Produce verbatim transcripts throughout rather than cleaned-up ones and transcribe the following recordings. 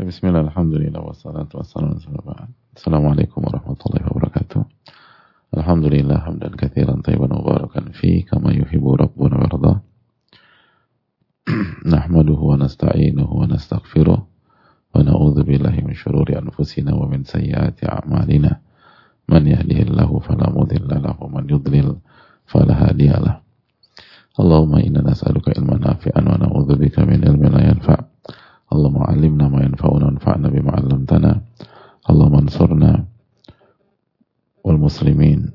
Bismillah, alhamdulillah, wassalatu wassalamu ala rasulillah. Assalamualaikum warahmatullahi wabarakatuh. Alhamdulillah, hamdan katsiran thayyiban mubarakan fi kama yuhibbu rabbuna wa yarda. Nahmaduhu wa nasta'inuhu wa nastaghfiruh wa na'udzu billahi min shururi anfusina wa min sayyiati a'malina. Man yahdihillahu fala mudilla lahu wa man yudlil fala hadiya lahu. Allahumma inna nas'aluka ilman nafi'an wa na'udzu bika min ilmin la yanfa'. Allahumma 'allimna ma yanfa'una wanfa'na bima 'allamtana. Allahumma ansurna wal muslimin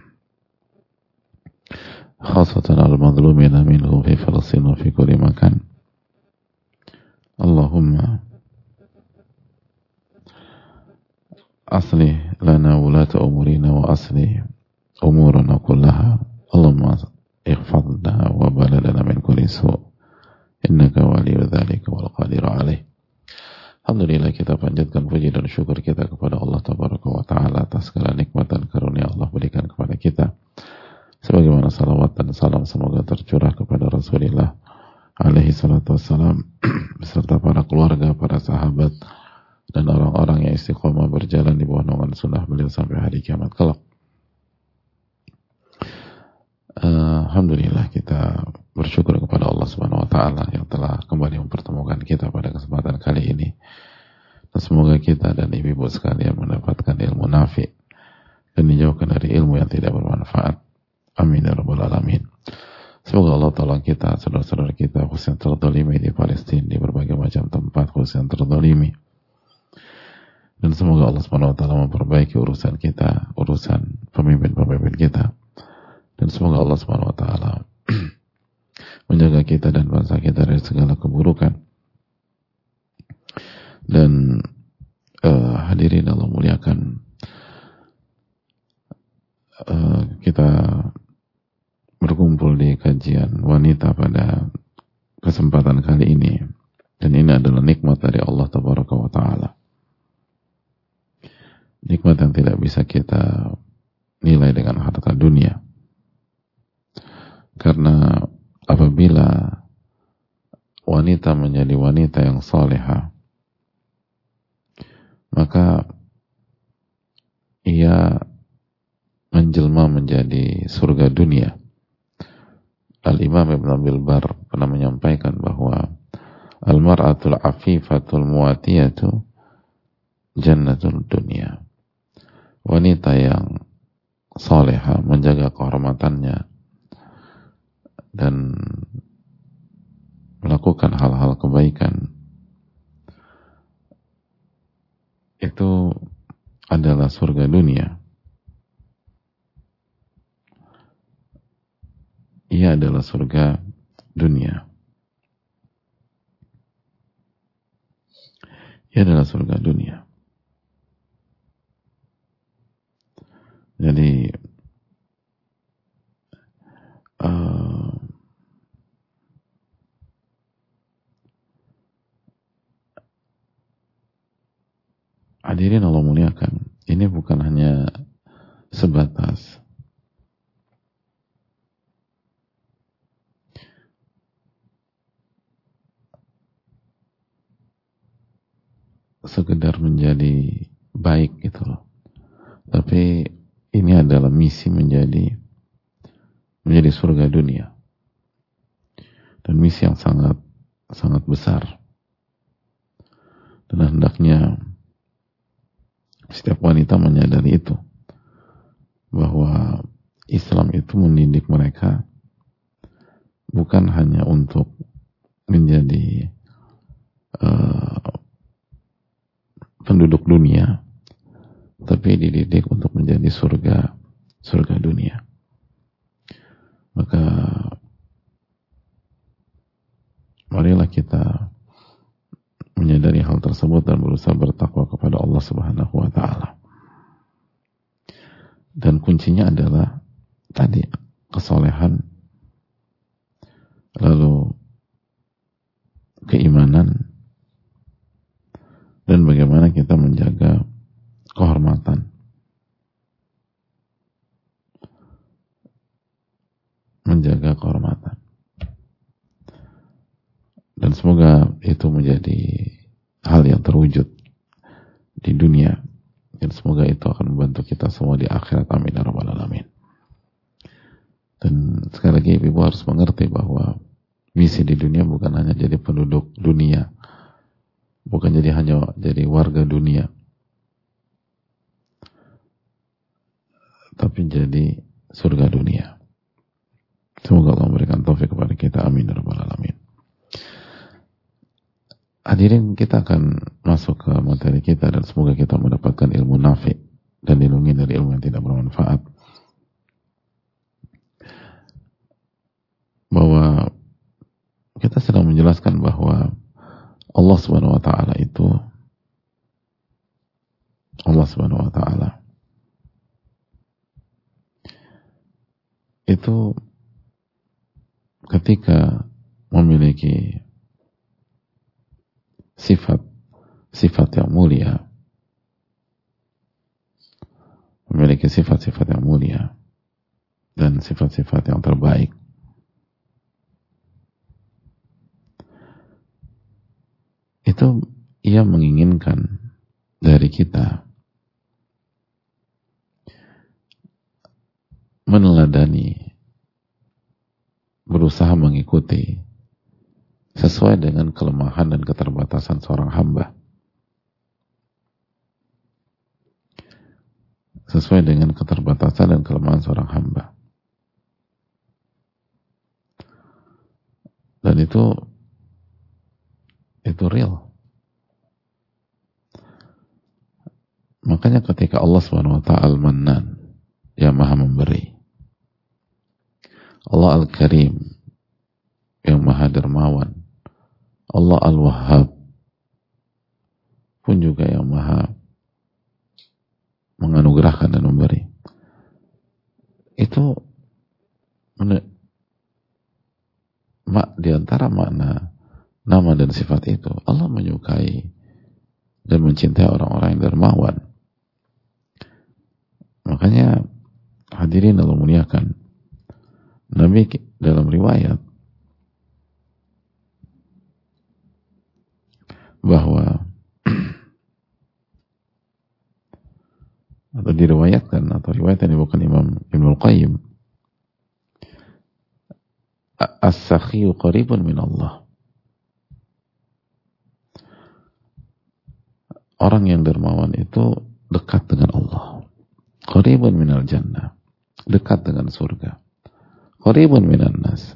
khasatan al-madhlumina minhum fi Falastin wa fi kulli makan. Allahumma aslih lana wulata umurina wa aslih umurana kullaha. Allahumma ihfadna wa baladana min kulli su'. Innaka waliyyu dzalika wal qadiru alaih. Alhamdulillah, kita panjatkan puji dan syukur kita kepada Allah Tabaraka wa Ta'ala atas segala nikmat dan karunia Allah berikan kepada kita. Sebagaimana salawat dan salam semoga tercurah kepada Rasulullah alaihi salatu wassalam beserta para keluarga, para sahabat dan orang-orang yang istiqomah berjalan di bawah naungan sunnah beliau sampai hari kiamat kelak. Alhamdulillah, kita bersyukur kepada Allah Subhanahu wa Ta'ala yang telah kembali mempertemukan kita pada kesempatan kali ini. Dan semoga kita dan ibu-ibu sekalian mendapatkan ilmu nafi dan dijauhkan dari ilmu yang tidak bermanfaat. Amin ya rabbal alamin. Semoga Allah tolong kita, saudara-saudara kita khususnya terdolimi di Palestina, di berbagai macam tempat khususnya terdolimi. Dan semoga Allah Subhanahu wa Ta'ala memperbaiki urusan kita, urusan pemimpin-pemimpin kita. Dan semoga Allah Subhanahu wa Ta'ala menjaga kita dan bangsa kita dari segala keburukan. Dan uh, hadirin Allah muliakan, uh, kita berkumpul di kajian wanita pada kesempatan kali ini. Dan ini adalah nikmat dari Allah Tabaraka wa Ta'ala. Nikmat yang tidak bisa kita nilai dengan harta dunia. Karena apabila wanita menjadi wanita yang salihah, maka ia menjelma menjadi surga dunia. Al-Imam Ibn Abil Bar pernah menyampaikan bahwa al-mar'atul afifatul muatiyatu jannatul dunia. Wanita yang salihah menjaga kehormatannya dan melakukan hal-hal kebaikan itu adalah surga dunia. Ia adalah surga dunia. Ia adalah surga dunia. Jadi uh, hadirin Allah muliakan, ini bukan hanya sebatas sekedar menjadi baik gitu loh. Tapi ini adalah misi menjadi menjadi surga dunia. Dan misi yang sangat sangat besar. Dan hendaknya setiap wanita menyadari itu, bahwa Islam itu mendidik mereka bukan hanya untuk menjadi uh, penduduk dunia, tapi dididik untuk menjadi surga surga dunia. Maka marilah kita menyadari hal tersebut dan berusaha bertakwa kepada Allah Subhanahu wa Ta'ala. Dan kuncinya adalah tadi kesolehan, lalu keimanan, dan bagaimana kita menjaga kehormatan. Menjaga kehormatan. Dan semoga itu menjadi hal hal yang terwujud di dunia, dan semoga itu akan membantu kita semua di akhirat. Amin ya rabbal alamin. Dan sekali lagi ibu harus mengerti bahwa misi di dunia bukan hanya jadi penduduk dunia, bukan jadi hanya jadi warga dunia, tapi jadi surga dunia. Semoga Allah memberikan taufik kepada kita. Amin ya rabbal alamin. Hadirin, kita akan masuk ke materi kita dan semoga kita mendapatkan ilmu nafi dan dilindungi dari ilmu yang tidak bermanfaat. Bahwa kita sedang menjelaskan bahwa Allah Subhanahu wa taala itu Allah Subhanahu wa taala itu ketika memiliki sifat sifat yang mulia, memiliki sifat-sifat yang mulia dan sifat-sifat yang terbaik, itu ia menginginkan dari kita meneladani, berusaha mengikuti sesuai dengan kelemahan dan keterbatasan seorang hamba, sesuai dengan keterbatasan dan kelemahan seorang hamba. Dan itu itu real. Makanya ketika Allah subhanahu wa ta'ala Al-Mannan, yang maha memberi, Allah Al-Karim, yang maha dermawan, Allah Al-Wahhab pun juga yang maha menganugerahkan dan memberi. Itu di antara makna nama dan sifat itu, Allah menyukai dan mencintai orang-orang yang dermawan. Makanya hadirin Allah muliakan, Nabi dalam riwayat bahwa atau diriwayatkan atau riwayat yang dibawakan Imam Ibnul Qayyim, as-sakhiyu qaribun min Allah. Orang yang dermawan itu dekat dengan Allah. Qaribun minal jannah, dekat dengan surga. Qaribun minan nas,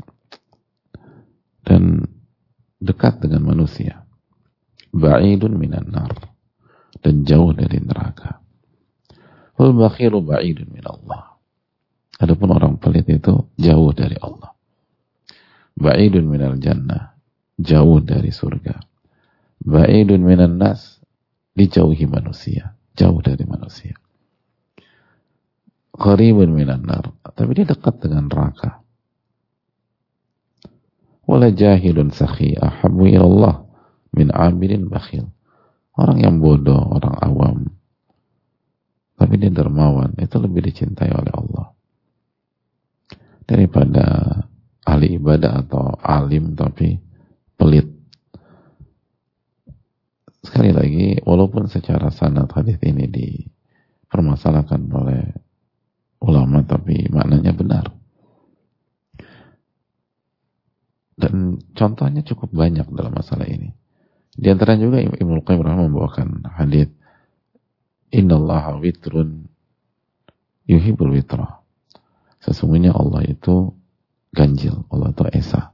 dan dekat dengan manusia. Ba'idun minan nar, dan jauh dari neraka. Wal bakhiru ba'idun min Allah. Adapun orang pelit itu jauh dari Allah. Ba'idun minal jannah, jauh dari surga. Ba'idun minan nas, dijauhi manusia, jauh dari manusia. Qaribun minan nar, tapi dia dekat dengan neraka. Wala jahilun sakhi ahabbu ilallah min abidin bakhil. Orang yang bodoh, orang awam, tapi dia dermawan, itu lebih dicintai oleh Allah daripada ahli ibadah atau alim tapi pelit. Sekali lagi, walaupun secara sanad hadis ini dipermasalahkan oleh ulama, tapi maknanya benar. Dan contohnya cukup banyak dalam masalah ini. Di antara juga Ibnu Qayyim rahimahullah membawakan hadis, innallaha witrun yuhibbul witra. Sesungguhnya Allah itu ganjil, Allah itu esa.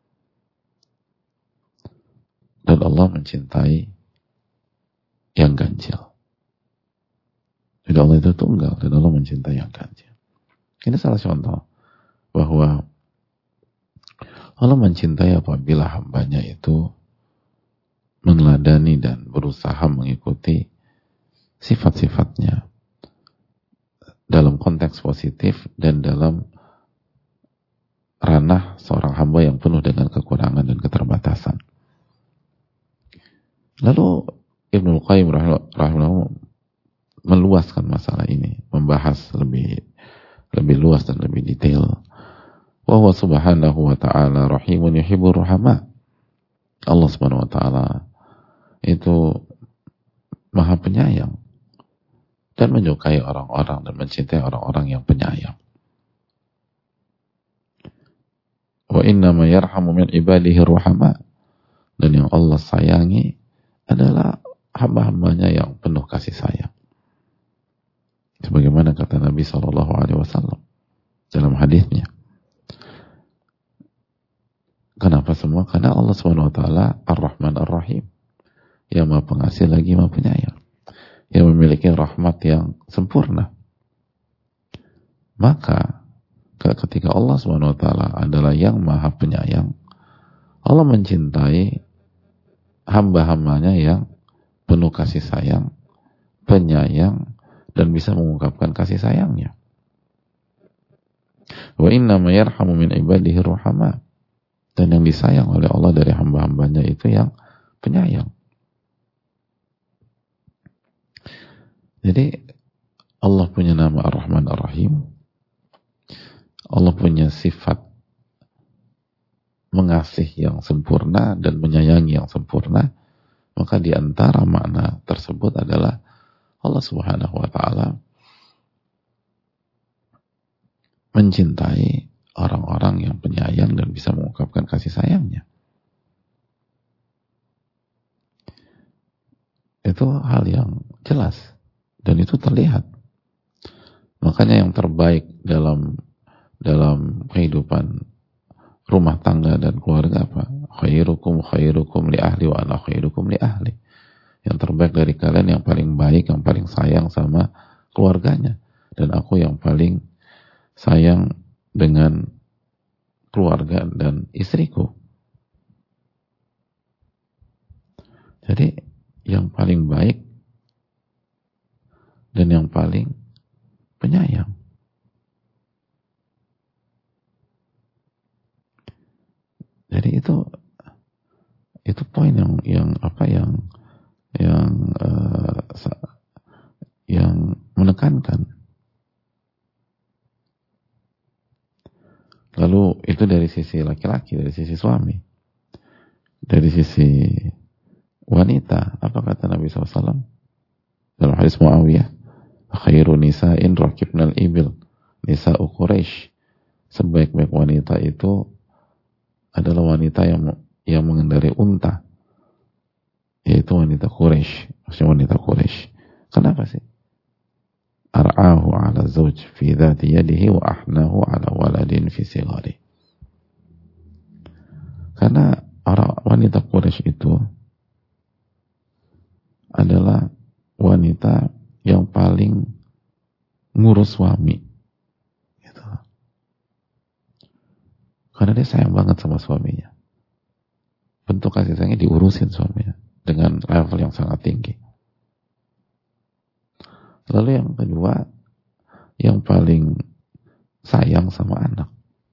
Dan Allah mencintai yang ganjil. Jadi Allah itu tunggal dan Allah mencintai yang ganjil. Ini salah contoh bahwa Allah mencintai apabila hambanya itu meneladani dan berusaha mengikuti sifat-sifatnya dalam konteks positif dan dalam ranah seorang hamba yang penuh dengan kekurangan dan keterbatasan. Lalu Ibnul Qayyim rahimahullah meluaskan masalah ini, membahas lebih lebih luas dan lebih detail. Wa huwa subhanahu wa ta'ala rahimun yuhibbur rahama. Allah subhanahu wa ta'ala itu maha penyayang dan menyukai orang-orang dan mencintai orang-orang yang penyayang. Wa innama yarhamu min ibadihi ruhama, dan yang Allah sayangi adalah hamba-hambanya yang penuh kasih sayang. Sebagaimana kata Nabi shallallahu alaihi wasallam dalam hadisnya. Kenapa semua? Karena Allah subhanahu wa taala Ar-Rahman Ar-Rahim, yang maha pengasih lagi maha penyayang, yang memiliki rahmat yang sempurna. Maka ketika Allah subhanahu wa taala adalah yang maha penyayang, Allah mencintai hamba-hambanya yang penuh kasih sayang, penyayang, dan bisa mengungkapkan kasih sayangnya. Wa innama yarhamu min ibadihi ruhama, dan yang disayang oleh Allah dari hamba-hambanya itu yang penyayang. Jadi Allah punya nama Ar-Rahman Ar-Rahim, Allah punya sifat mengasih yang sempurna dan menyayangi yang sempurna. Maka di antara makna tersebut adalah Allah subhanahu wa ta'ala mencintai orang-orang yang penyayang dan bisa mengungkapkan kasih sayangnya. Itu hal yang jelas dan itu terlihat. Makanya yang terbaik dalam dalam kehidupan rumah tangga dan keluarga apa? Khairukum khairukum li ahli wa ana khairukum li ahli. Yang terbaik dari kalian yang paling baik, yang paling sayang sama keluarganya, dan aku yang paling sayang dengan keluarga dan istriku. Jadi yang paling baik dan yang paling penyayang. Jadi itu itu poin yang yang apa yang yang uh, yang menekankan. Lalu itu dari sisi laki-laki, dari sisi suami. Dari sisi wanita, apa kata Nabi shallallahu alaihi wasallam dalam hadis Muawiyah, khairu nisa'in rakibnal ibil nisa'u Quraisy, sebaik-baik wanita itu adalah wanita yang yang mengendarai unta, yaitu wanita Quraisy, maksudnya wanita Quraisy. Kenapa sih? Ar'ahu ala zawj fi dhati yadihi wa ahnahu ala waladin fi sighari. Karena orang wanita Quraisy itu adalah wanita yang paling ngurus suami. Gitu. Karena dia sayang banget sama suaminya. Bentuk kasih sayangnya diurusin suaminya dengan level yang sangat tinggi. Lalu yang kedua, yang paling sayang sama anak.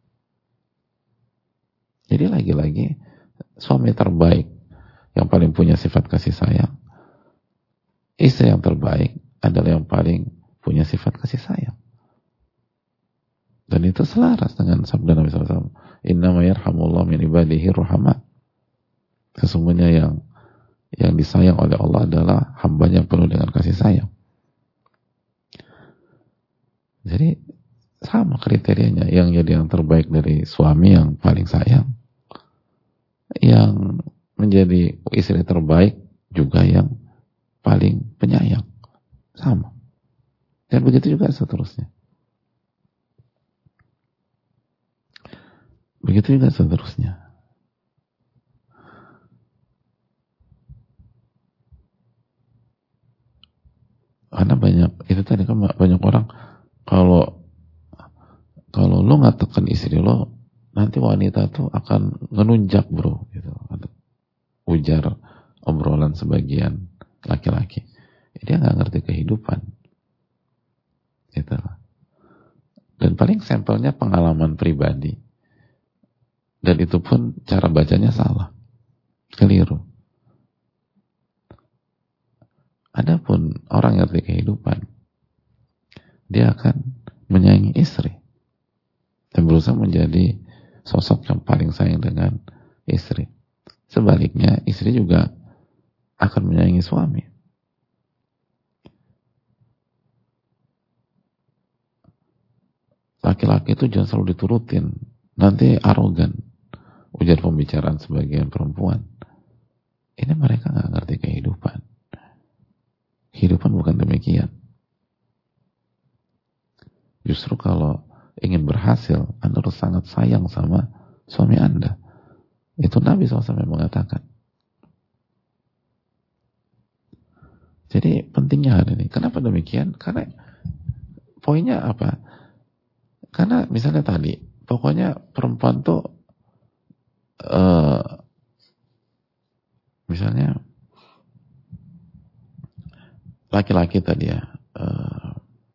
Jadi lagi-lagi suami terbaik yang paling punya sifat kasih sayang, istri yang terbaik adalah yang paling punya sifat kasih sayang. Dan itu selaras dengan sabda Nabi shallallahu alaihi wasallam, innama yarhamullahu min ibadihi ruhama. Sesungguhnya yang yang disayang oleh Allah adalah hambanya yang penuh dengan kasih sayang. Jadi sama kriterianya, yang jadi yang terbaik dari suami yang paling sayang, yang menjadi istri terbaik juga yang paling penyayang, sama. Dan begitu juga seterusnya. Begitu juga seterusnya. Karena banyak, itu tadi kan banyak orang, kalau kalau lo nggak tekan istri lo, nanti wanita tuh akan ngenunjak bro, gitu. Ujar obrolan sebagian laki-laki. Dia nggak ngerti kehidupan, gitu. Dan paling sampelnya pengalaman pribadi, dan itu pun cara bacanya salah, keliru. Adapun orang yang ngerti kehidupan, dia akan menyayangi istri dan berusaha menjadi sosok yang paling sayang dengan istri. Sebaliknya, istri juga akan menyayangi suami. Laki-laki itu jangan selalu diturutin, nanti arogan. Ujar pembicaraan sebagian perempuan. Ini mereka nggak ngerti kehidupan. Kehidupan bukan demikian. Justru kalau ingin berhasil, Anda harus sangat sayang sama suami Anda. Itu Nabi shallallahu alaihi wasallam mengatakan. Jadi pentingnya hari ini. Kenapa demikian? Karena poinnya apa? Karena misalnya tadi, pokoknya perempuan tuh uh, misalnya laki-laki tadi ya, uh,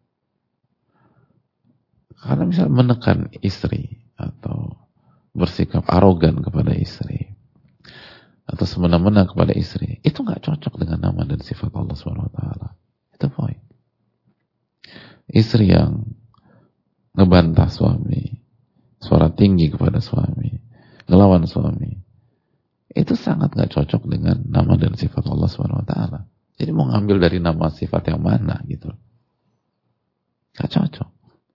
karena misalnya menekan istri atau bersikap arogan kepada istri atau semena-mena kepada istri, itu nggak cocok dengan nama dan sifat Allah subhanahu wa taala. Itu poin. Istri yang ngebantah suami, suara tinggi kepada suami, ngelawan suami, itu sangat nggak cocok dengan nama dan sifat Allah subhanahu wa taala. Jadi mau ngambil dari nama sifat yang mana gitu, nggak cocok.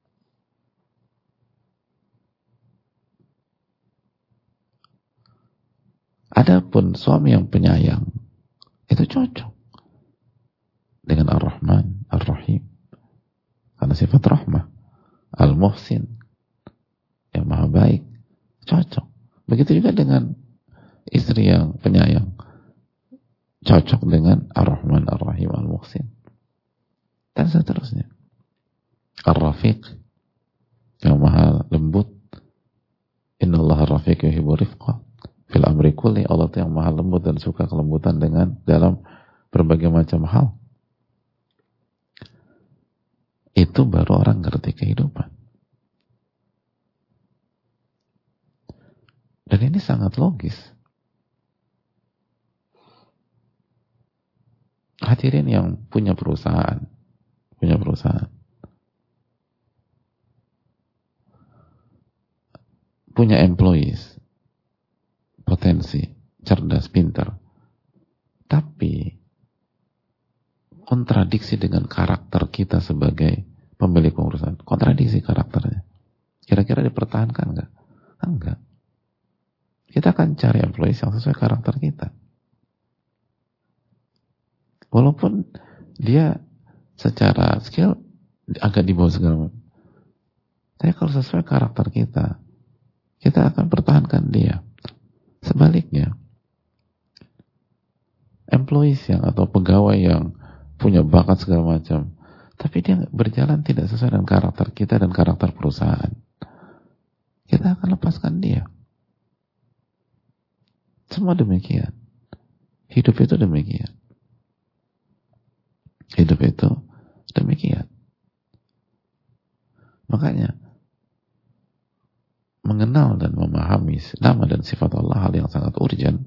Adapun suami yang penyayang, itu cocok dengan Ar-Rahman, Ar-Rahim, karena sifat rahmah. Al-Muhsin, yang maha baik, cocok. Begitu juga dengan istri yang penyayang, cocok dengan Ar-Rahman, Ar-Rahim, Al-Muhsin, dan seterusnya. Ar-Rafiq, yang maha lembut. Innallaha ar-Rafiq yuhibbu rifqa fil amri kulli. Allah itu yang maha lembut dan suka kelembutan dengan dalam berbagai macam hal. Itu baru orang ngerti kehidupan. Dan ini sangat logis. Hadirin yang punya perusahaan, punya perusahaan, punya employees, potensi, cerdas, pintar, tapi kontradiksi dengan karakter kita sebagai pemilik perusahaan. Kontradiksi karakternya. Kira-kira dipertahankan enggak? Enggak. Kita akan cari employees yang sesuai karakter kita. Walaupun dia secara skill agak di bawah segala macam. Tapi kalau sesuai karakter kita, kita akan pertahankan dia. Sebaliknya, employees yang atau pegawai yang punya bakat segala macam, tapi dia berjalan tidak sesuai dengan karakter kita dan karakter perusahaan, kita akan lepaskan dia. Semua demikian. Hidup itu demikian. Hidup itu demikian. Makanya mengenal dan memahami nama dan sifat Allah hal yang sangat urgent,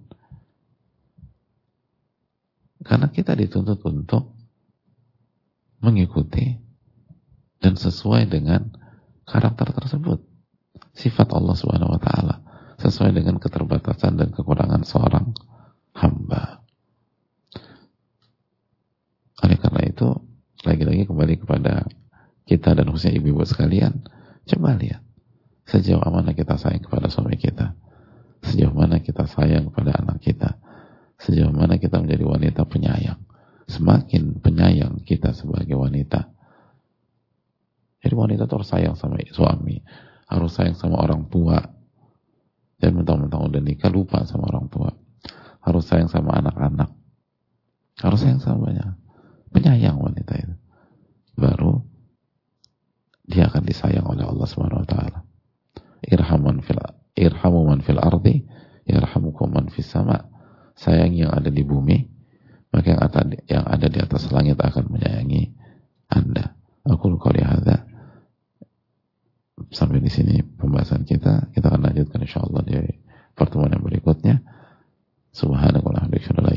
karena kita dituntut untuk mengikuti dan sesuai dengan karakter tersebut, sifat Allah subhanahu wa taala, sesuai dengan keterbatasan dan kekurangan seorang hamba. Oleh karena itu, lagi-lagi kembali kepada kita dan khususnya ibu-ibu sekalian, coba lihat sejauh mana kita sayang kepada suami kita, sejauh mana kita sayang kepada anak kita, sejauh mana kita menjadi wanita penyayang. Semakin penyayang kita sebagai wanita, jadi wanita itu harus sayang sama suami, harus sayang sama orang tua, dan mentang-mentang udah nikah lupa sama orang tua, harus sayang sama anak-anak, harus sayang sama banyak. Penyayang wanita itu, baru dia akan disayang oleh Allah subhanahu wa taala. Irhaman fil irhamu man fil ardi yarhamukum man fis sama. Sayang yang ada di bumi, maka yang ada, yang ada di atas langit akan menyayangi Anda. Aku qouli hadza. Sampai di sini pembahasan kita. Kita akan lanjutkan insyaallah di pertemuan yang berikutnya. Subhanakallahumma wa bihamdika